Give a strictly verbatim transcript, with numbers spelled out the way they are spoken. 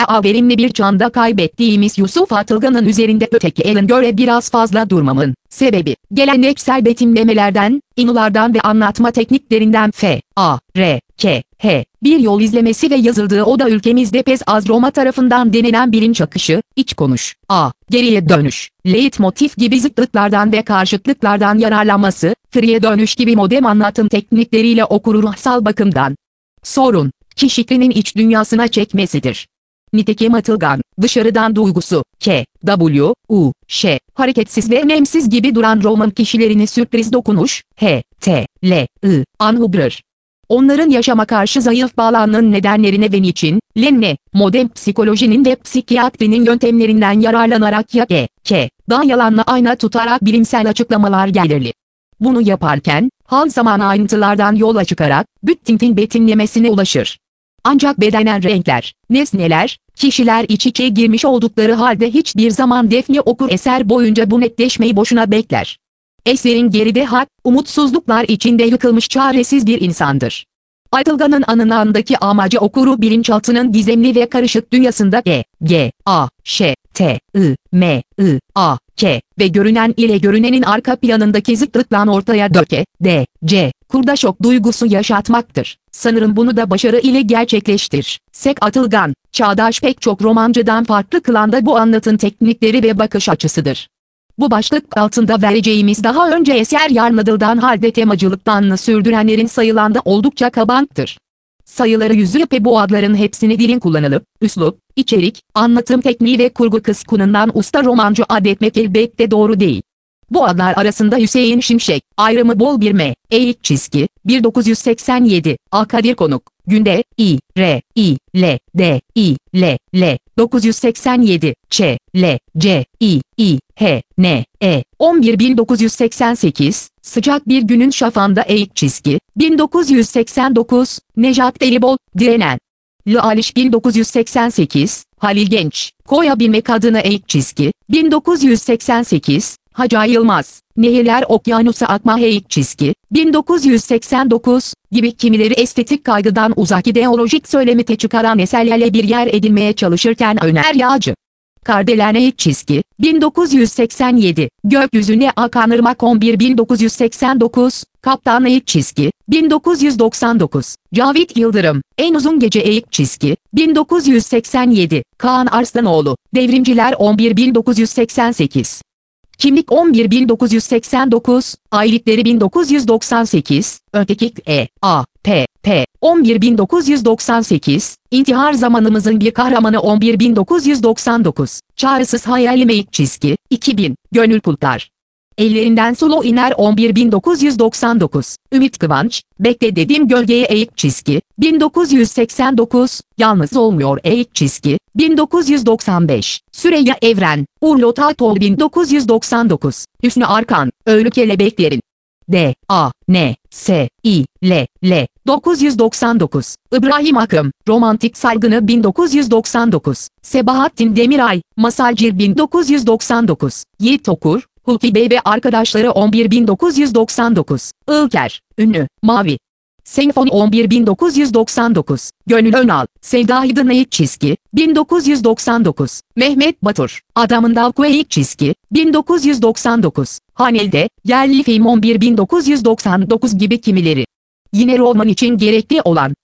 Aa, verimli bir çanda kaybettiğimiz Yusuf Atılgan'ın üzerinde öteki elin göre biraz fazla durmamın sebebi, geleneksel betimlemelerden, inulardan ve anlatma tekniklerinden F, A, R, K, H, bir yol izlemesi ve yazıldığı o da ülkemizde pes az Roma tarafından denilen bilinç akışı, iç konuş, A, geriye dönüş, leitmotif gibi zıtlıklardan ve karşıtlıklardan yararlanması, geriye dönüş gibi modern anlatım teknikleriyle okuru ruhsal bakımdan sorun, kişinin iç dünyasına çekmesidir. Nitekim Atılgan, dışarıdan duygusu, K, W, U, Ş, hareketsiz ve önemsiz gibi duran roman kişilerini sürpriz dokunuş, H, T, L, I, anhubrir. Onların yaşama karşı zayıf bağlanmanın nedenlerine ve niçin, Lenne, modern psikolojinin ve psikiyatrinin yöntemlerinden yararlanarak ya G, K, da yalanla ayna tutarak bilimsel açıklamalar gelirli. Bunu yaparken, hal zaman ayrıntılardan yola çıkarak, bütünün betimlemesine ulaşır. Ancak bedenen renkler, nesneler, kişiler iç içe girmiş oldukları halde hiçbir zaman Defne okur eser boyunca bu netleşmeyi boşuna bekler. Eserin geride hak, umutsuzluklar içinde yıkılmış çaresiz bir insandır. Atılgan'ın anınandaki amacı okuru bilinçaltının gizemli ve karışık dünyasında G, G, A, Ş, T, I, M, I, A, K ve görünen ile görünenin arka planındaki zıtlıkla ortaya döke, D, C, kurda şok duygusu yaşatmaktır. Sanırım bunu da başarı ile gerçekleştir. Sek Atılgan, çağdaş pek çok romancıdan farklı kılan da bu anlatım teknikleri ve bakış açısıdır. Bu başlık altında vereceğimiz daha önce eser yarmadıldan halde temacılıktan sürdürenlerin sayılan da oldukça kabanktır. Sayıları yüzü ve bu adların hepsini dilin kullanılıp, üslup, içerik, anlatım tekniği ve kurgu kısmından usta romancı adetmek elbette doğru değil. Bu adlar arasında Hüseyin Şimşek, ayrımı bol bir M, eğik çizgi, bin dokuz yüz seksen yedi, A. Kadir Konuk, Günde, İ, R, İ, L, D, İ, L, L, dokuz yüz seksen yedi, Ç, L, C, İ, İ, H, N, E, on bir bin dokuz yüz seksen sekiz, Sıcak Bir Günün Şafağında eğik çizgi, bin dokuz yüz seksen dokuz, Nejat Delibol, Direnen. L. Aliş bin dokuz yüz seksen sekiz, Halil Genç, Koyabilmek adına eğik çizgi, bin dokuz yüz seksen sekiz, Hacı Yılmaz, Nehirler Okyanusa Akma eğik çizgi, bin dokuz yüz seksen dokuz, gibi kimileri estetik kaygıdan uzak ideolojik söylemite çıkaran eserlerle bir yer edinmeye çalışırken Öner Yağcı. Kardelen eğik çizgi, bin dokuz yüz seksen yedi, Gökyüzüne Akan Irmak on bir bin dokuz yüz seksen dokuz, Kaptan eğik çizgi, bin dokuz yüz doksan dokuz, Cavit Yıldırım, En Uzun Gece eğik çizgi, bin dokuz yüz seksen yedi, Kaan Arslanoğlu, Devrimciler on bir bin dokuz yüz seksen sekiz. Kimlik on bir bin dokuz yüz seksen dokuz, Aylıkları bin dokuz yüz doksan sekiz, Ötekik E, A, P, P, on bir bin dokuz yüz doksan sekiz, İntihar Zamanımızın Bir Kahramanı on bir bin dokuz yüz doksan dokuz, Çağrısız Hayalim eğik çizgi, iki bin, Gönül Pulplar. Ellerinden Sulu iner on bir bin dokuz yüz doksan dokuz, Ümit Kıvanç, Bekle Dediğim Gölgeye eğik çizgi, bin dokuz yüz seksen dokuz, Yalnız Olmuyor eğik çizgi, bin dokuz yüz doksan beş, Süreyya Evren, Urlo Tatol bin dokuz yüz doksan dokuz, Hüsnü Arkan, Öğlü Kelebeklerin. D, A, N, S, I, L, L, dokuz yüz doksan dokuz, İbrahim Akım, Romantik Saygını bin dokuz yüz doksan dokuz, Sebahattin Demiray, Masalcı bin dokuz yüz doksan dokuz, Yiğit Okur, Hulki Bey ve Arkadaşları on bir bin dokuz yüz doksan dokuz, İlker, Ünlü, Mavi. Senfoni on bir bin dokuz yüz doksan dokuz, Gönül Önal, Sevda Aydın eğik çizgi, bin dokuz yüz doksan dokuz, Mehmet Batur, Adamın Dalku eğik çizgi, bin dokuz yüz doksan dokuz, Hanelde, Yerli Film on bir bin dokuz yüz doksan dokuz gibi kimileri. Yine roman için gerekli olan